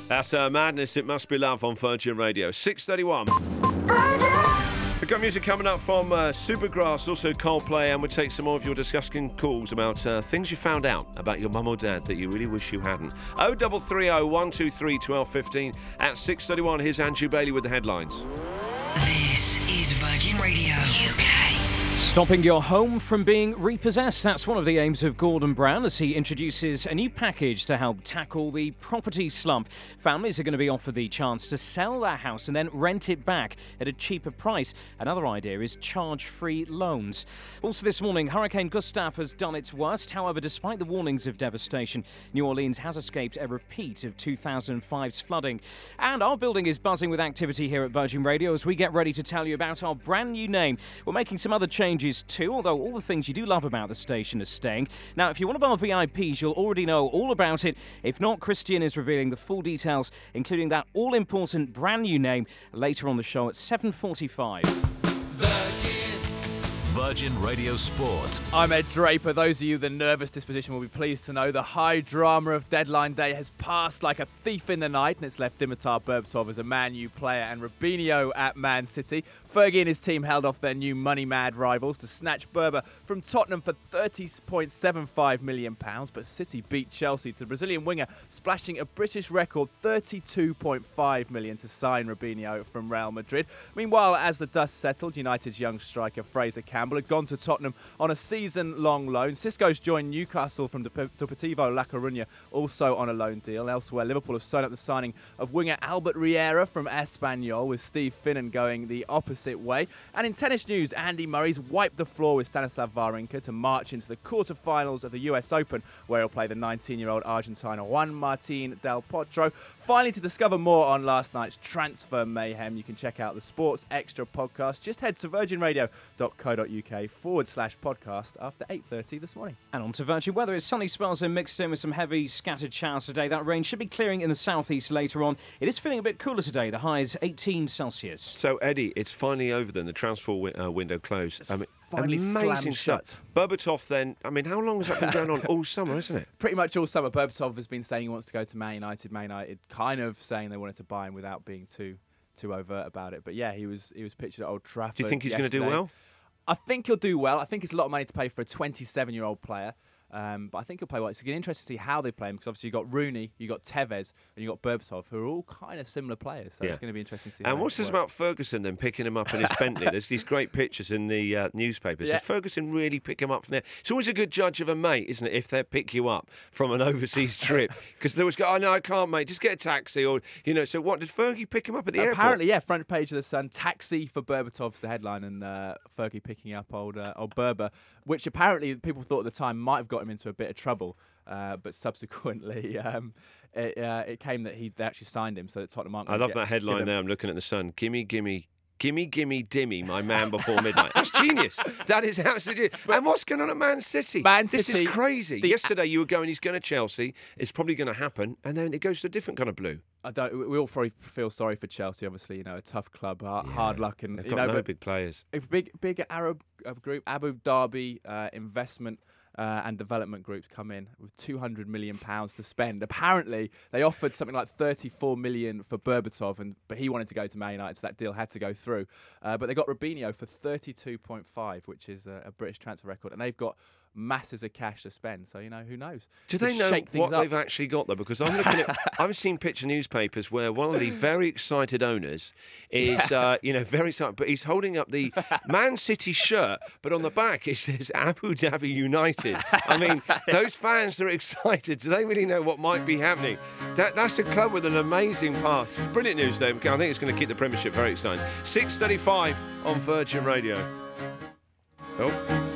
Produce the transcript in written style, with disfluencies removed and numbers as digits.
That's Madness, It Must Be Love on Virgin Radio. 6:31. We've got music coming up from Supergrass, also Coldplay, and we'll take some more of your disgusting calls about things you found out about your mum or dad that you really wish you hadn't. 0330 123 1215 at 6:31. Here's Andrew Bailey with the headlines. This is Virgin Radio UK. Stopping your home from being repossessed. That's one of the aims of Gordon Brown as he introduces a new package to help tackle the property slump. Families are going to be offered the chance to sell their house and then rent it back at a cheaper price. Another idea is charge-free loans. Also this morning, Hurricane Gustav has done its worst. However, despite the warnings of devastation, New Orleans has escaped a repeat of 2005's flooding. And our building is buzzing with activity here at Virgin Radio as we get ready to tell you about our brand new name. We're making some other changes too, although all the things you do love about the station are staying. Now, if you're one of our VIPs, you'll already know all about it. If not, Christian is revealing the full details, including that all-important brand new name, later on the show at 7:45. Virgin Radio Sport. I'm Ed Draper. Those of you with a nervous disposition will be pleased to know the high drama of deadline day has passed like a thief in the night, and it's left Dimitar Berbatov as a Man U player and Robinho at Man City. Fergie and his team held off their new money-mad rivals to snatch Berber from Tottenham for £30.75 million, but City beat Chelsea to the Brazilian winger, splashing a British record £32.5 million to sign Robinho from Real Madrid. Meanwhile, as the dust settled, United's young striker Fraser Campbell had gone to Tottenham on a season-long loan. Sisco's joined Newcastle from Deportivo La Coruña, also on a loan deal. Elsewhere, Liverpool have signed up the signing of winger Albert Riera from Espanyol, with Steve Finnan going the opposite way. And in tennis news, Andy Murray's wiped the floor with Stanislav Wawrinka to march into the quarter-finals of the US Open, where he'll play the 19-year-old Argentine Juan Martín del Potro. Finally, to discover more on last night's transfer mayhem, you can check out the Sports Extra podcast. Just head to virginradio.co.uk/podcast after 8:30 this morning. And on to Virgin weather. It's sunny spells and mixed in with some heavy scattered showers today. That rain should be clearing in the southeast later on. It is feeling a bit cooler today. The high is 18 Celsius. So, Eddie, it's finally over then. The transfer window closed. It's finally amazing slammed stuff. Berbatov then, how long has that been going on? All summer, isn't it? Pretty much all summer. Berbatov has been saying he wants to go to Man United. Man United kind of saying they wanted to buy him without being too overt about it. But yeah, he was pictured at Old Trafford. Do you think he's going to do well? I think he'll do well. I think it's a lot of money to pay for a 27-year-old player. But I think he'll play well. It's going to be interesting to see how they play him, because obviously you've got Rooney, you've got Tevez, and you've got Berbatov, who are all kind of similar players. So it's going to be interesting to see. And what's this about Ferguson then picking him up in his Bentley? There's these great pictures in the newspapers. Yeah. Did Ferguson really pick him up from there? It's always a good judge of a mate, isn't it, if they pick you up from an overseas trip? Because they always go, no, I can't, mate. Just get a taxi. Or, so what, did Fergie pick him up at the airport? Apparently, yeah, front page of the Sun, taxi for Berbatov's the headline, and Fergie picking up old Berber, which apparently people thought at the time might have got him into a bit of trouble. But subsequently, it came that they actually signed him, so that Tottenham aren't. I love that headline there. I'm looking at the Sun. Gimme, gimme, dimmy, my man before midnight. That's genius. That is absolutely. And what's going on at Man City? This is crazy. Yesterday you were going, he's going to Chelsea. It's probably going to happen, and then it goes to a different kind of blue. We all probably feel sorry for Chelsea. Obviously, a tough club, hard luck, and they've got no big players. A big Arab group, Abu Dhabi investment. And development groups come in with £200 million to spend. Apparently, they offered something like $34 million for Berbatov, but he wanted to go to Man United, so that deal had to go through. But they got Robinho for $32.5, which is a British transfer record, and they've got masses of cash to spend. So who knows? Do they know what they've actually got though? Because I'm looking at, I've seen picture newspapers where one of the very excited owners is, very excited, but he's holding up the Man City shirt, but on the back it says Abu Dhabi United. Those fans that are excited, do they really know what might be happening? That's a club with an amazing past. Brilliant news though. I think it's going to keep the Premiership very exciting. 6:35 on Virgin Radio. Oh.